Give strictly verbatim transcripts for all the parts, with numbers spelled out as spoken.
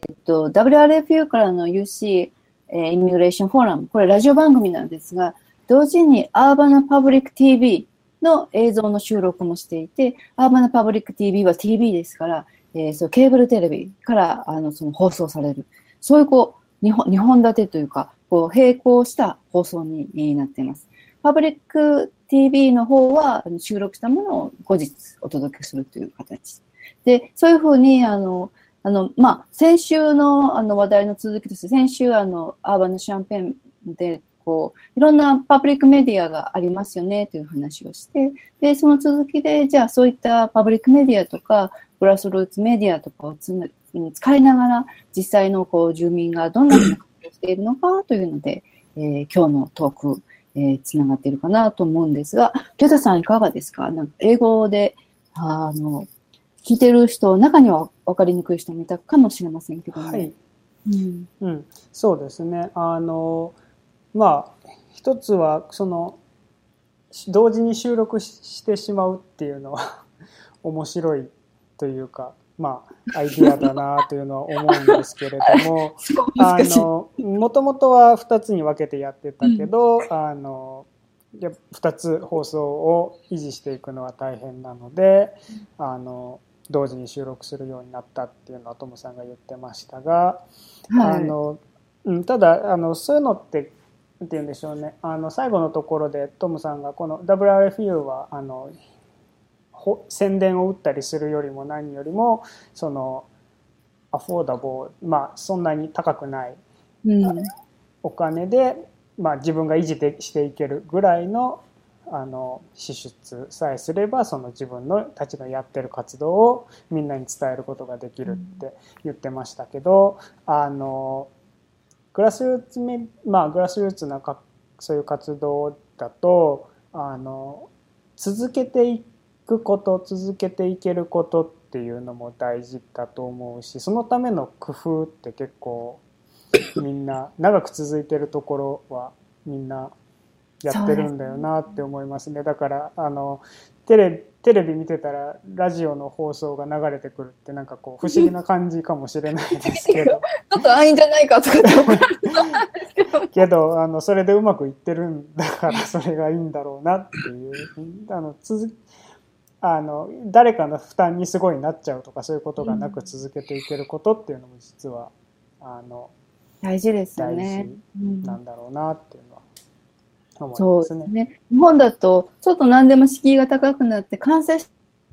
えっと、ダブリューアールエフユー からの ユーシー、えー、イミグレーションフォーラム、これラジオ番組なんですが、同時にアーバナパブリック ティーブイ の映像の収録もしていて、アーバナパブリック ティーブイ は ティーブイ ですから、えー、そうケーブルテレビからあのその放送される。そういうこう、日本、日本立てというか、こう並行した放送になっています。パブリック ティーブイ の方は収録したものを後日お届けするという形。で、そういうふうに、あの、あの、まあ、先週のあの話題の続きとして、先週あの、アーバンのシャンペーンで、こう、いろんなパブリックメディアがありますよねという話をして、で、その続きで、じゃあそういったパブリックメディアとか、グラスルーツメディアとかをつ使いながら、実際のこう住民がどんなふうに活動しているのかというので、えー、今日のトーク、えー、つながっているかなと思うんですが、リョタさんいかがですか？なんか英語で、あの、聞いてる人、中には分かりにくい人もいたかもしれませんけども。 はい。 うん。 うん、そうですね。あの、まあ、一つは、その、同時に収録してしまうっていうのは面白いというか、まあ、アイディアだなというのは思うんですけれども、あの、もともとはふたつに分けてやってたけど、うん、あの、ふたつ放送を維持していくのは大変なので、あの、同時に収録するようになったっていうのはトムさんが言ってましたが、はい、あの、うん、ただ、あの、そういうのって、なんて言うんでしょうね。あの、最後のところでトムさんが、この ダブリューアールエフユー は、あの、宣伝を打ったりするよりも何よりもそのアフォーダボー、まあそんなに高くないお金で、まあ、自分が維持でしていけるぐらいのあの支出さえすればその自分のたちのやってる活動をみんなに伝えることができるって言ってましたけど、あのグラスルーツめまあグラスルーツなかそういう活動だとあの続けていくくこと続けていけることっていうのも大事だと思うし、そのための工夫って結構みんな長く続いてるところはみんなやってるんだよなって思いますね。だからあのテレテレビ見てたらラジオの放送が流れてくるってなんかこう不思議な感じかもしれないですけどちょっと安易じゃないかとかって思うんですけどけどあのそれでうまくいってるんだからそれがいいんだろうなっていうあの続あの誰かの負担にすごいなっちゃうとかそういうことがなく続けていけることっていうのも実はあの大事ですよね。 大事なんだろうなっていうのは思いますね。 そうですね。日本だとちょっと何でも敷居が高くなって完成し、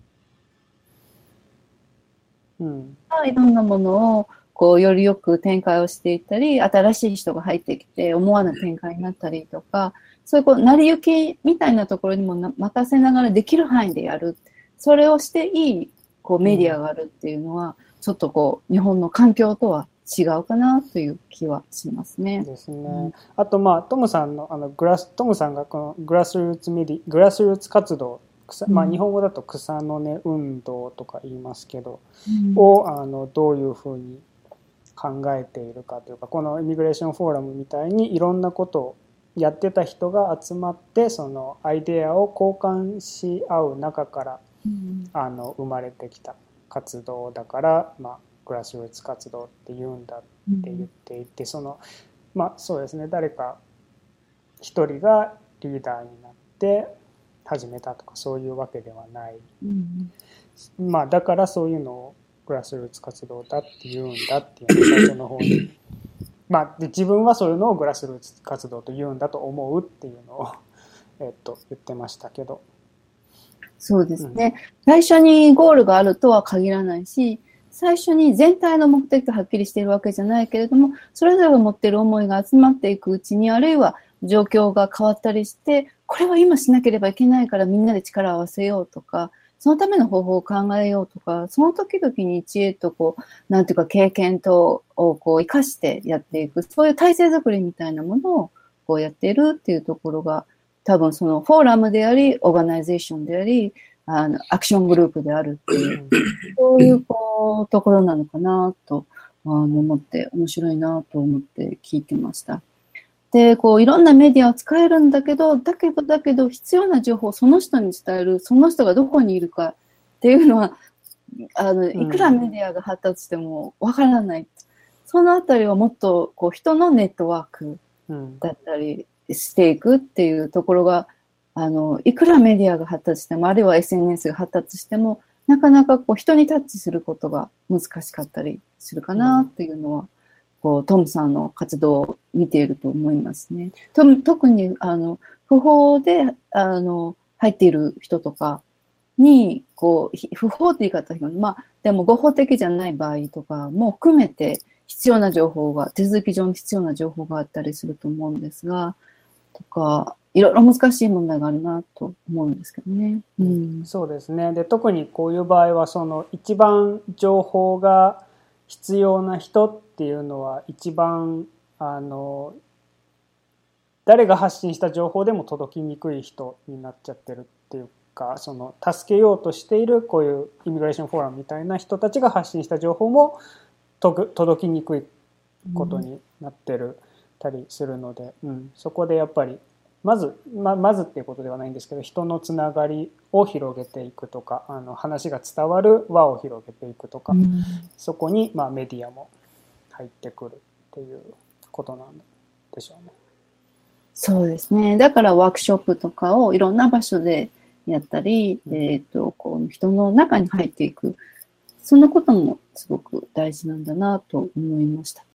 うん、いろんなものをこうよりよく展開をしていったり、新しい人が入ってきて思わぬ展開になったりとか。そういうこう成り行きみたいなところにも任せながらできる範囲でやる。それをしていいこうメディアがあるっていうのは、うん、ちょっとこう日本の環境とは違うかなという気はしますね。 ですね。うん、あとまあトムさんのあのグラストムさんがこのグラスルーツメディグラスルーツ活動、まあ日本語だと草の根運動とか言いますけど、うん、をあのどういうふうに考えているかというか、このイミグレーションフォーラムみたいにいろんなことをやってた人が集まってそのアイデアを交換し合う中から、うん、あの生まれてきた活動だから、まあ、グラスルーツ活動って言うんだって言っていて、うん、そのまあそうですね、誰か一人がリーダーになって始めたとかそういうわけではない、うん、まあだからそういうのをグラスルーツ活動だって言うんだっていうのを最初の方にまあ、で自分はそういうのをグラスルーツ活動と言うんだと思うっていうのを、えっと、言ってましたけど。 そうですね、うん。最初にゴールがあるとは限らないし、最初に全体の目的がはっきりしているわけじゃないけれども、それぞれが持っている思いが集まっていくうちに、あるいは状況が変わったりして、これは今しなければいけないからみんなで力を合わせようとか、そのための方法を考えようとか、その時々に知恵とこう、なんていうか経験とをこう生かしてやっていく、そういう体制づくりみたいなものをこうやっているっていうところが、多分そのフォーラムであり、オーガナイゼーションであり、あのアクショングループであるっていう、そういうこうところなのかなと思って、面白いなと思って聞いてました。で、こういろんなメディアを使えるんだけど、だけど、だけど必要な情報をその人に伝える、その人がどこにいるかっていうのは、あのいくらメディアが発達してもわからない。 そのあたりはもっとこう人のネットワークうんだったりしていくっていうところが、あの、いくらメディアが発達しても、あるいは エスエヌエス が発達しても、なかなかこう人にタッチすることが難しかったりするかなっていうのは、こうトムさんの活動を見ていると思いますね。と特にあの不法であの入っている人とかにこう不法って言い方、まあでも合法的じゃない場合とかも含めて必要な情報が、手続き上に必要な情報があったりすると思うんですが、とかいろいろ難しい問題があるなと思うんですけどね。うん、 そうですね。で、特にこういう場合はその一番情報が必要な人っていうのは一番あの誰が発信した情報でも届きにくい人になっちゃってるっていうか、その助けようとしているこういうイミグレーションフォーラムみたいな人たちが発信した情報も届きにくいことになってるたりするので、うん、そこでやっぱりまず、ま、まずっていうことではないんですけど、人のつながりを広げていくとか、あの話が伝わる輪を広げていくとか、うん、そこにまあメディアも入ってくるっていうことなんでしょうね。 そうですね。だからワークショップとかをいろんな場所でやったり、うん、えっと、こう人の中に入っていく、そのこともすごく大事なんだなと思いました。